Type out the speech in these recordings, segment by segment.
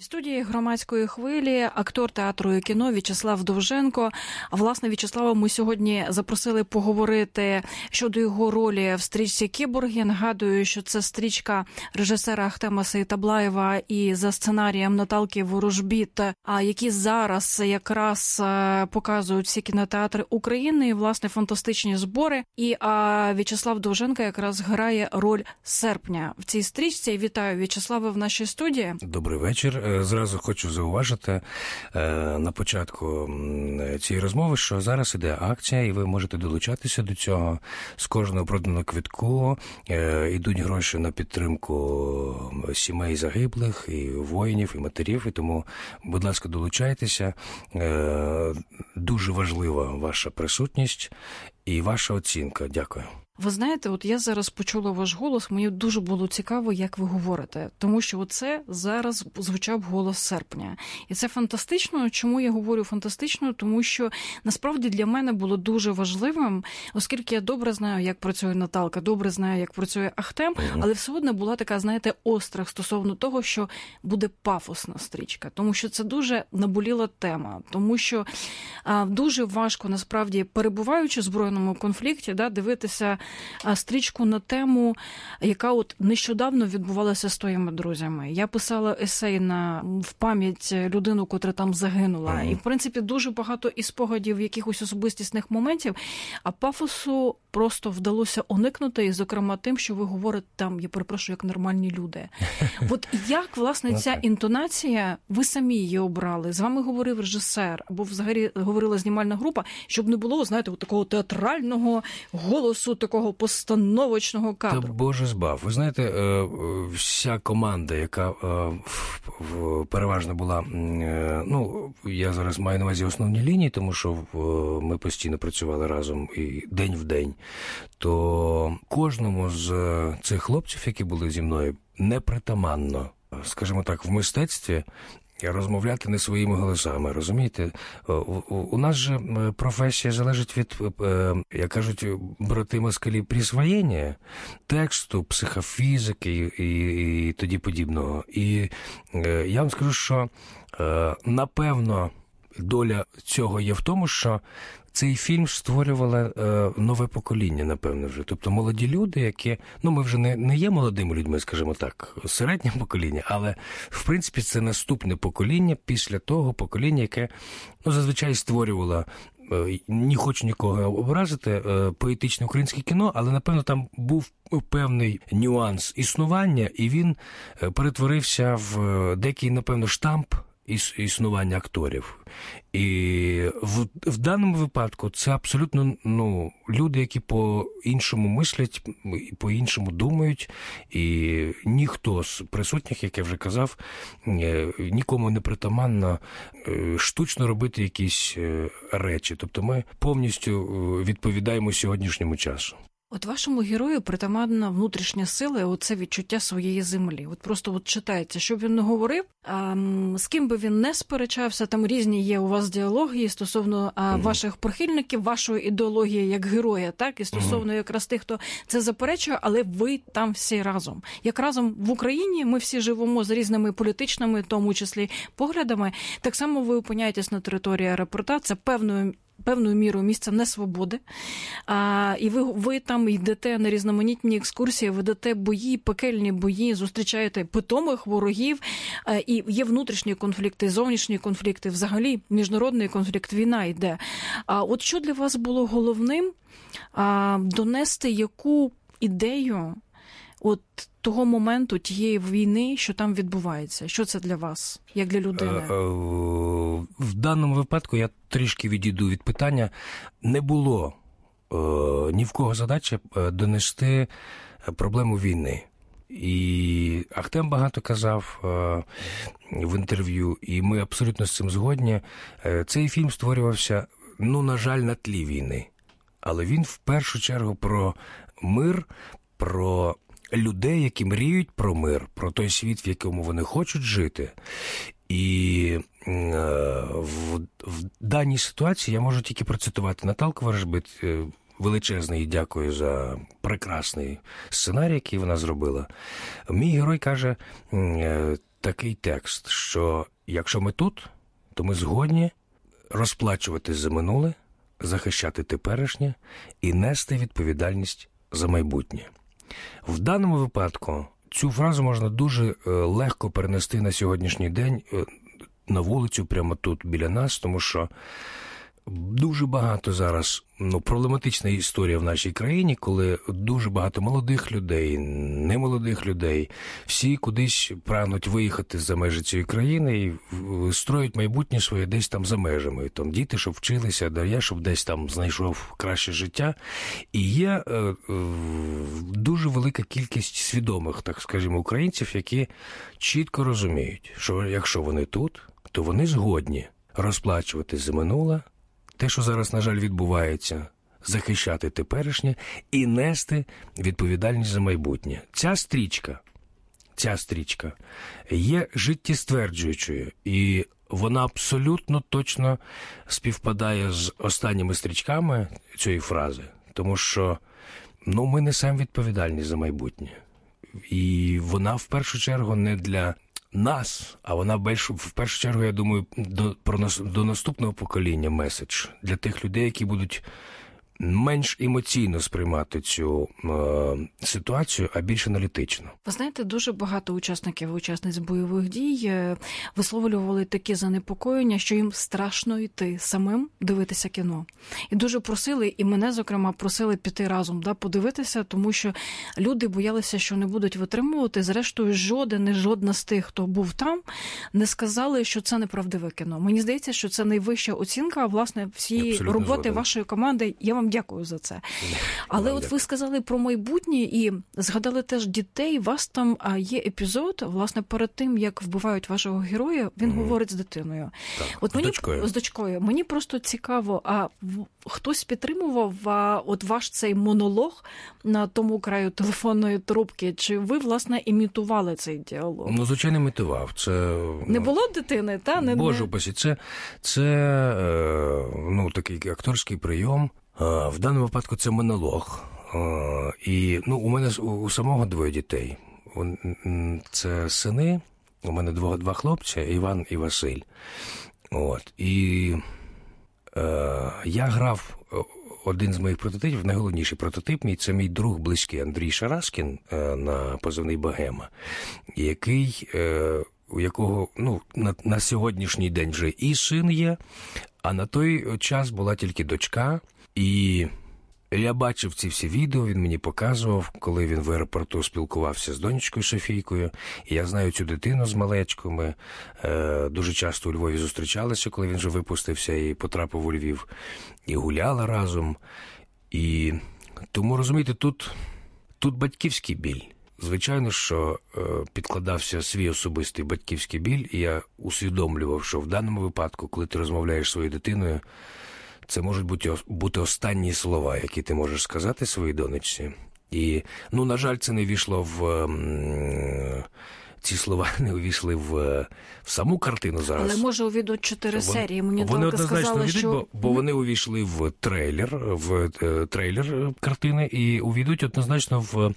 В студії «Громадської хвилі» актор театру і кіно В'ячеслав Довженко. А власне, В'ячеслава ми сьогодні запросили поговорити щодо його ролі в стрічці «Кіборги». Нагадую, що це стрічка режисера Ахтема Сеїтаблаєва і за сценарієм Наталки Ворожбіт, які зараз якраз показують всі кінотеатри України. І, власне, фантастичні збори. І В'ячеслав Довженко якраз грає роль серпня в цій стрічці. Вітаю, В'ячеславе, в нашій студії. Добрий вечір. Зразу хочу зауважити на початку цієї розмови, що зараз іде акція, і ви можете долучатися до цього. З кожного проданого квитку йдуть гроші на підтримку сімей загиблих, і воїнів, і матерів. І тому, будь ласка, долучайтеся. Дуже важлива ваша присутність і ваша оцінка. Дякую. Ви знаєте, от я зараз почула ваш голос, мені дуже було цікаво, як ви говорите, тому що оце зараз звучав голос серпня. І це фантастично. Чому я говорю фантастично? Тому що насправді для мене було дуже важливим, оскільки я добре знаю, як працює Наталка, добре знаю, як працює Ахтем, але все одно була така, знаєте, острах стосовно того, що буде пафосна стрічка, тому що це дуже наболіла тема, тому що дуже важко, насправді, перебуваючи в збройному конфлікті, дивитися стрічку на тему, яка от нещодавно відбувалася з твоїми друзями. Я писала есей в пам'ять людину, котра там загинула. І, в принципі, дуже багато і спогадів якихось особистісних моментів, а пафосу просто вдалося уникнути, і, зокрема, тим, що ви говорите там, я перепрошую, як нормальні люди. От як, власне, ця інтонація, ви самі її обрали, з вами говорив режисер, або взагалі говорила знімальна група, щоб не було, знаєте, такого театрального голосу, такого постановочного кадру. Та Боже збав. Ви знаєте, вся команда, яка переважно була, я зараз маю на увазі основні лінії, тому що ми постійно працювали разом і день в день, то кожному з цих хлопців, які були зі мною, непритаманно, скажімо так, в мистецтві розмовляти не своїми голосами, розумієте? У нас же професія залежить від, як кажуть, брати москалі, присвоєння тексту, психофізики і тоді подібного. І я вам скажу, що напевно доля цього є в тому, що цей фільм створювало нове покоління, напевно, вже. Тобто молоді люди, які, ми вже не є молодими людьми, скажімо так, середнє покоління, але, в принципі, це наступне покоління після того покоління, яке, зазвичай створювало, не хочу нікого образити, поетичне українське кіно, але, напевно, там був певний нюанс існування, і він перетворився в деякий, напевно, штамп існування акторів. І в даному випадку це абсолютно люди, які по-іншому мислять, по-іншому думають, і ніхто з присутніх, як я вже казав, нікому не притаманно штучно робити якісь речі. Тобто ми повністю відповідаємо сьогоднішньому часу. От вашому герою притаманна внутрішня сила, оце відчуття своєї землі. От просто читається, щоб він не говорив, з ким би він не сперечався, там різні є у вас діалоги стосовно ваших прихильників, вашої ідеології як героя, так? І стосовно якраз тих, хто це заперечує, але ви там всі разом. Як разом в Україні ми всі живемо з різними політичними, в тому числі, поглядами, так само ви опиняєтесь на території аеропорта, це певною мірою місце несвободи. І ви там йдете на різноманітні екскурсії, ведете бої, пекельні бої, зустрічаєте питомих ворогів, і є внутрішні конфлікти, зовнішні конфлікти, взагалі міжнародний конфлікт, війна йде. От що для вас було головним донести яку ідею от того моменту, тієї війни, що там відбувається? Що це для вас, як для людини? В даному випадку я трішки відійду від питання. Не було ні в кого задачі донести проблему війни. І Ахтем багато казав в інтерв'ю, і ми абсолютно з цим згодні. Цей фільм створювався, на жаль, на тлі війни. Але він в першу чергу про мир, про людей, які мріють про мир, про той світ, в якому вони хочуть жити. І в даній ситуації я можу тільки процитувати Наталку Ворожбіт, величезне їй дякую за прекрасний сценарій, який вона зробила. Мій герой каже, такий текст, що якщо ми тут, то ми згодні розплачуватись за минуле, захищати теперішнє і нести відповідальність за майбутнє. В даному випадку цю фразу можна дуже легко перенести на сьогоднішній день, на вулицю, прямо тут біля нас, тому що дуже багато зараз проблематична історія в нашій країні, коли дуже багато молодих людей, немолодих людей, всі кудись прагнуть виїхати за межі цієї країни і строять майбутнє своє десь там за межами. Там діти, щоб вчилися, да я, щоб десь там знайшов краще життя. І є дуже велика кількість свідомих, так скажімо, українців, які чітко розуміють, що якщо вони тут, то вони згодні розплачувати за минуле, те, що зараз, на жаль, відбувається, захищати теперішнє і нести відповідальність за майбутнє. Ця стрічка є життєстверджуючою, і вона абсолютно точно співпадає з останніми стрічками цієї фрази, тому що ми несемо відповідальність за майбутнє. І вона в першу чергу не для нас, а вона в першу чергу, я думаю, до наступного покоління меседж для тих людей, які будуть менш емоційно сприймати цю ситуацію, а більш аналітично. Ви знаєте, дуже багато учасників і учасниць бойових дій висловлювали такі занепокоєння, що їм страшно йти самим дивитися кіно. І дуже просили, і мене, зокрема, просили піти разом, подивитися, тому що люди боялися, що не будуть витримувати. Зрештою, жодна з тих, хто був там, не сказали, що це неправдиве кіно. Мені здається, що це найвища оцінка, власне, всієї роботи вашої команди. Я вам дякую за це. Але от ви сказали про майбутнє і згадали теж дітей. У вас там є епізод, власне, перед тим, як вбивають вашого героя, він говорить з дитиною. Так, от з дочкою. Мені просто цікаво, а хтось підтримував от ваш цей монолог на тому краю телефонної трубки? Чи ви, власне, імітували цей діалог? Звичайно, імітував. Це не було дитини, та? Боже упасі, це такий акторський прийом. В даному випадку це монолог. І у мене у самого двоє дітей. Це сини, у мене два хлопці, Іван і Василь. І я грав один з моїх прототипів, найголовніший прототип мій, це мій друг близький Андрій Шараскін на позивний Богема, у якого на сьогоднішній день вже і син є, а на той час була тільки дочка. І я бачив ці всі відео, він мені показував, коли він в аеропорту спілкувався з донечкою Софійкою. І я знаю цю дитину з малечкою. Ми дуже часто у Львові зустрічалися, коли він вже випустився і потрапив у Львів. І гуляли разом. І тому, розумієте, тут батьківський біль. Звичайно, що підкладався свій особистий батьківський біль, і я усвідомлював, що в даному випадку, коли ти розмовляєш зі своєю дитиною, це можуть бути останні слова, які ти можеш сказати своїй донечці. І, на жаль, це не ввійшло ці слова не увійшли в саму картину зараз. Але, може, увійдуть 4 серії. Мені вони однозначно сказали, увійдуть, що... бо вони увійшли в трейлер картини і увійдуть однозначно в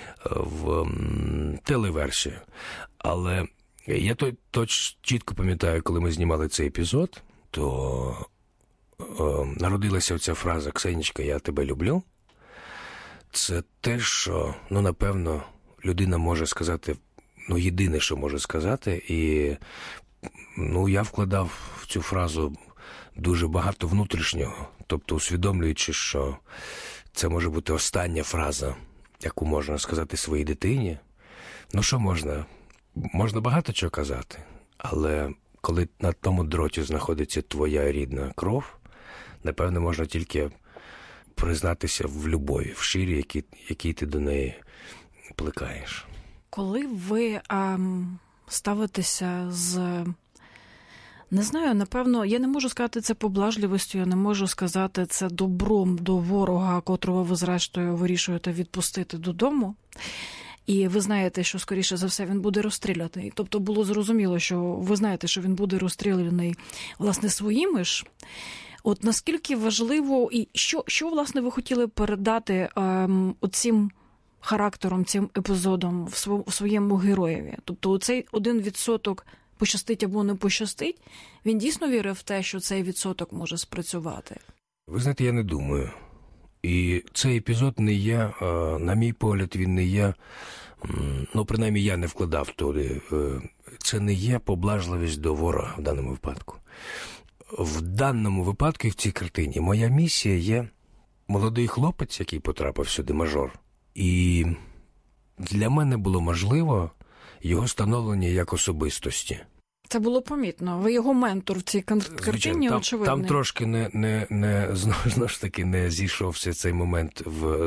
телеверсію. Але я чітко пам'ятаю, коли ми знімали цей епізод, то народилася оця фраза «Ксенічка, я тебе люблю». Це те, що, напевно, людина може сказати, єдине, що може сказати. І, я вкладав в цю фразу дуже багато внутрішнього. Тобто, усвідомлюючи, що це може бути остання фраза, яку можна сказати своїй дитині. Що можна? Можна багато чого казати, але коли на тому дроті знаходиться твоя рідна кров, напевно, можна тільки признатися в любові, в щирі, якій ти до неї плекаєш. Коли ви ставитеся не знаю, напевно, я не можу сказати це поблажливістю, я не можу сказати це добром до ворога, котрого ви, зрештою, вирішуєте відпустити додому. І ви знаєте, що, скоріше за все, він буде розстріляний. Тобто було зрозуміло, що ви знаєте, що він буде розстріляний, власне, своїми ж. От наскільки важливо, і що власне, ви хотіли передати оцім характером, цим епізодом в своєму героєві. Тобто цей 1% пощастить або не пощастить, він дійсно вірив в те, що цей відсоток може спрацювати? Ви знаєте, я не думаю. І цей епізод не є, на мій погляд, він не є, ну, принаймні я не вкладав туди, це не є поблажливість до ворога в даному випадку. В даному випадку, в цій картині, моя місія є молодий хлопець, який потрапив сюди, мажор. І для мене було можливо його становлення як особистості. Це було помітно. Ви його ментор в цій картині, очевидно. Там трошки знову ж таки не зійшовся цей момент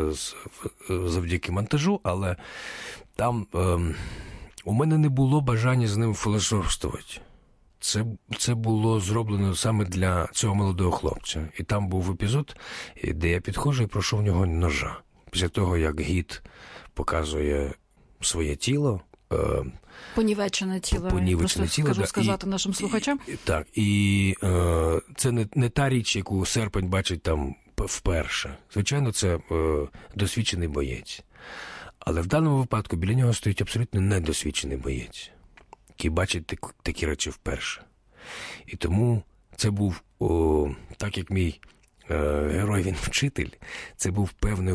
завдяки монтажу, але там у мене не було бажання з ним філософствувати. Це було зроблено саме для цього молодого хлопця. І там був епізод, де я підходжу і прошу в нього ножа. Після того, як гід показує своє тіло, понівечене тіло, скажу сказати нашим слухачам. Так, і це не та річ, яку Серпень бачить там вперше. Звичайно, це досвідчений боєць. Але в даному випадку біля нього стоїть абсолютно недосвідчений боєць, який бачить такі речі вперше. І тому це був, так як мій герой, він вчитель, це був певний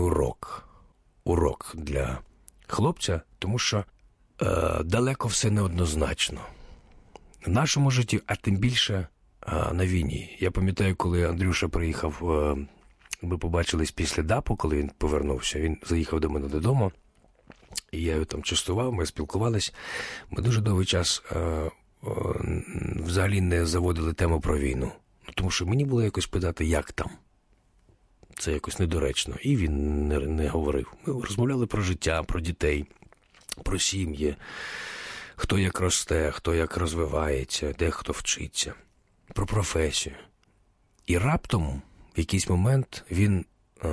урок для хлопця, тому що далеко все неоднозначно. В нашому житті, а тим більше на війні. Я пам'ятаю, коли Андрюша приїхав, ми побачились після ДАПу, коли він повернувся, він заїхав до мене додому, і я його там частував, ми спілкувались. Ми дуже довгий час взагалі не заводили тему про війну. Тому що мені було якось питати, як там. Це якось недоречно. І він не говорив. Ми розмовляли про життя, про дітей, про сім'ї, хто як росте, хто як розвивається, де хто вчиться, про професію. І раптом, в якийсь момент, він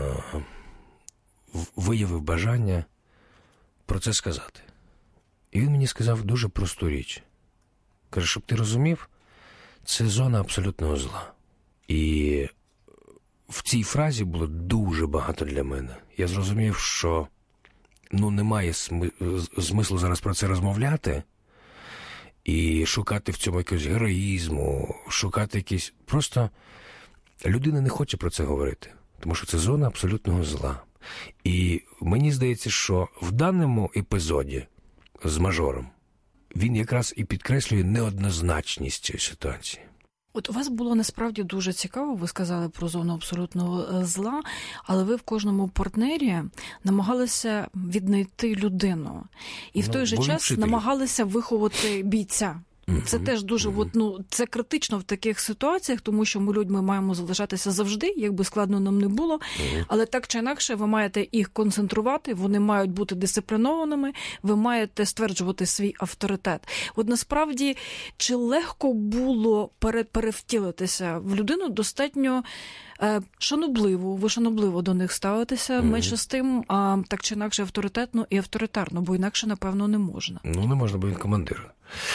виявив бажання про це сказати. І він мені сказав дуже просту річ. Каже, щоб ти розумів, це зона абсолютного зла. І в цій фразі було дуже багато для мене. Я зрозумів, що немає смислу зараз про це розмовляти і шукати в цьому якогось героїзму, шукати якісь... Просто людина не хоче про це говорити, тому що це зона абсолютного зла. І мені здається, що в даному епізоді з мажором він якраз і підкреслює неоднозначність цієї ситуації. От у вас було насправді дуже цікаво, ви сказали про зону абсолютного зла, але ви в кожному партнері намагалися віднайти людину. І в той же час намагалися виховати бійця. Це теж дуже, це критично в таких ситуаціях, тому що ми людьми маємо залишатися завжди, як би складно нам не було, але так чи інакше ви маєте їх концентрувати, вони мають бути дисциплінованими, ви маєте стверджувати свій авторитет. От насправді, чи легко було перевтілитися в людину достатньо шанобливо, ви шанобливо до них ставитеся, менше з тим, так чи інакше авторитетно і авторитарно, бо інакше, напевно, не можна. Не можна, бо він командир.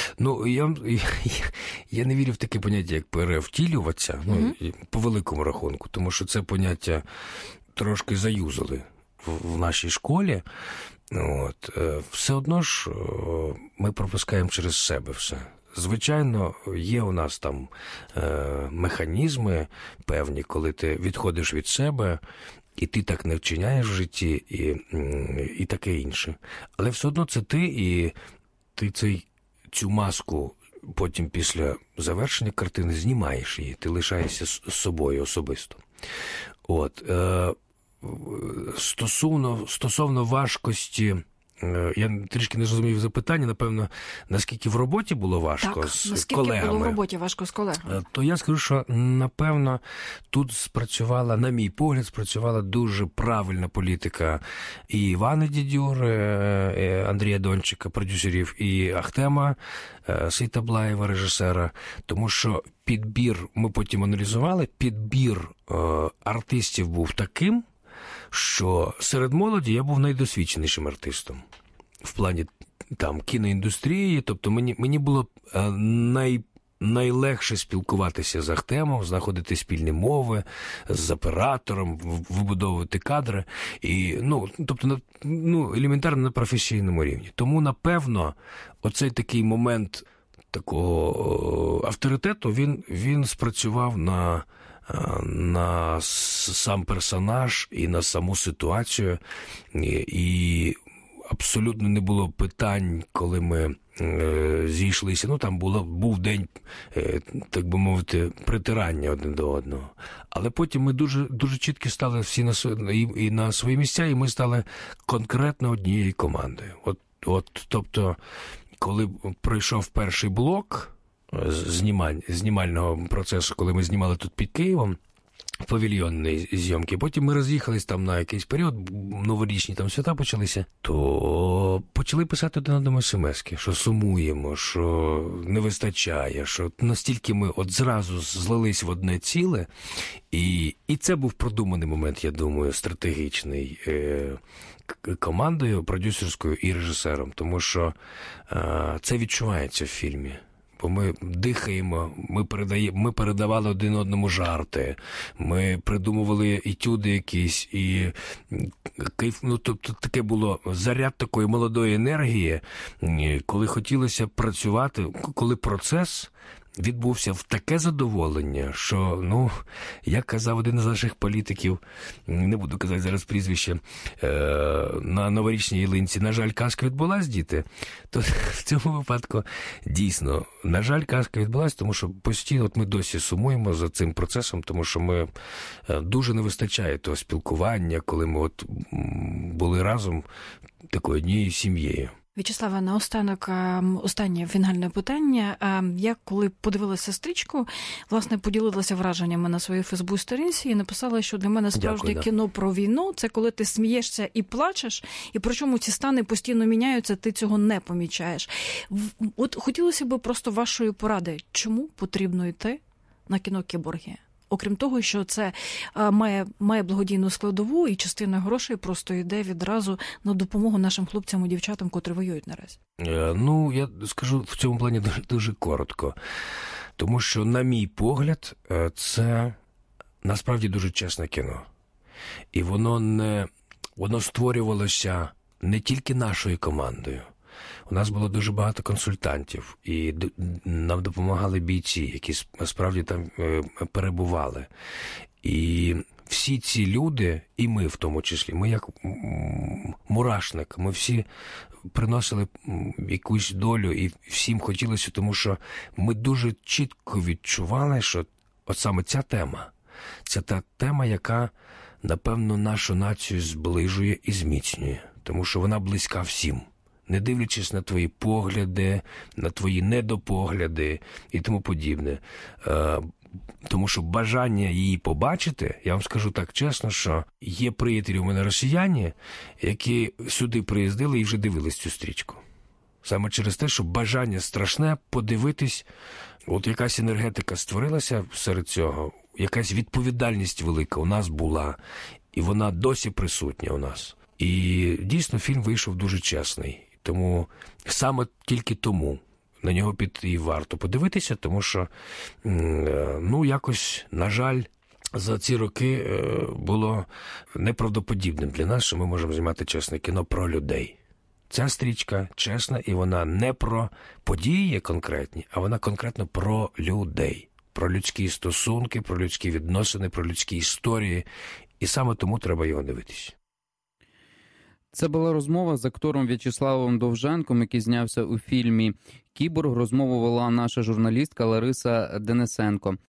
Я не вірю в таке поняття, як перевтілюватися, по великому рахунку, тому що це поняття трошки заюзали в нашій школі. Все одно ж ми пропускаємо через себе все. Звичайно, є у нас там механізми певні, коли ти відходиш від себе, і ти так не вчиняєш в житті, і таке інше. Але все одно це ти, і ти цю маску потім після завершення картини знімаєш її, ти лишаєшся з собою особисто. Стосовно важкості, я трішки не зрозумів запитання, напевно, наскільки в роботі було важко з колегами. Наскільки було в роботі важко з колегами? То я скажу, що, напевно, тут спрацювала, на мій погляд, спрацювала дуже правильна політика і Івана Дідюри, Андрія Дончика, продюсерів, і Ахтема Сейтаблаєва, режисера, тому що підбір, ми потім аналізували, підбір артистів був таким, що серед молоді я був найдосвідченішим артистом в плані там кіноіндустрії, тобто мені було найлегше спілкуватися з Ахтемом, знаходити спільні мови з оператором, вибудовувати кадри. І, тобто, елементарно на професійному рівні. Тому, напевно, оцей такий момент такого авторитету, він спрацював на сам персонаж і на саму ситуацію. І абсолютно не було питань, коли ми зійшлися. Там був день, так би мовити, притирання один до одного. Але потім ми дуже, дуже чітко стали всі на свої місця, і ми стали конкретно однією командою. Тобто, коли пройшов перший блок знімального процесу, коли ми знімали тут під Києвом, павільйонної зйомки. Потім ми роз'їхались там на якийсь період, новорічні там свята почалися, то почали писати один одному смс-ки, що сумуємо, що не вистачає, що настільки ми зразу злились в одне ціле. І це був продуманий момент, я думаю, стратегічний командою, продюсерською і режисером, тому що це відчувається в фільмі. Бо ми дихаємо, ми передавали один одному жарти, ми придумували етюди якісь, і тобто таке було заряд такої молодої енергії, коли хотілося працювати, коли процес відбувся в таке задоволення, що, як казав один з наших політиків, не буду казати зараз прізвище, на новорічній ялинці, на жаль, казка відбулась, діти, то в цьому випадку дійсно, на жаль, казка відбулась, тому що постійно ми досі сумуємо за цим процесом, тому що ми дуже не вистачає того спілкування, коли ми були разом такою однією сім'єю. В'ячеславе, наостанок останнє фінальне питання. Я, коли подивилася стрічку, власне, поділилася враженнями на своїй Фейсбук-сторінці і написала, що для мене справжнє кіно про війну – це коли ти смієшся і плачеш, і причому ці стани постійно міняються, ти цього не помічаєш. От хотілося б просто вашої поради, чому потрібно йти на кіно «Кіборги»? Окрім того, що це має благодійну складову, і частина грошей просто йде відразу на допомогу нашим хлопцям і дівчатам, котрі воюють наразі. Я скажу в цьому плані дуже, дуже коротко. Тому що, на мій погляд, це насправді дуже чесне кіно. І воно створювалося не тільки нашою командою. У нас було дуже багато консультантів, і нам допомагали бійці, які справді там перебували. І всі ці люди, і ми в тому числі, ми як мурашник, ми всі приносили якусь долю, і всім хотілося, тому що ми дуже чітко відчували, що от саме ця тема, це та тема, яка, напевно, нашу націю зближує і зміцнює, тому що вона близька всім. Не дивлячись на твої погляди, на твої недопогляди і тому подібне. Тому що бажання її побачити, я вам скажу так чесно, що є приятелі у мене росіяни, які сюди приїздили і вже дивились цю стрічку. Саме через те, що бажання страшне подивитись, от якась енергетика створилася серед цього, якась відповідальність велика у нас була, і вона досі присутня у нас. І дійсно фільм вийшов дуже чесний. Тому саме тільки тому на нього піти і варто подивитися, тому що, якось, на жаль, за ці роки було неправдоподібним для нас, що ми можемо знімати чесне кіно про людей. Ця стрічка чесна, і вона не про події конкретні, а вона конкретно про людей, про людські стосунки, про людські відносини, про людські історії. І саме тому треба його дивитися. Це була розмова з актором В'ячеславом Довженком, який знявся у фільмі «Кіборг». Розмову вела наша журналістка Лариса Денисенко.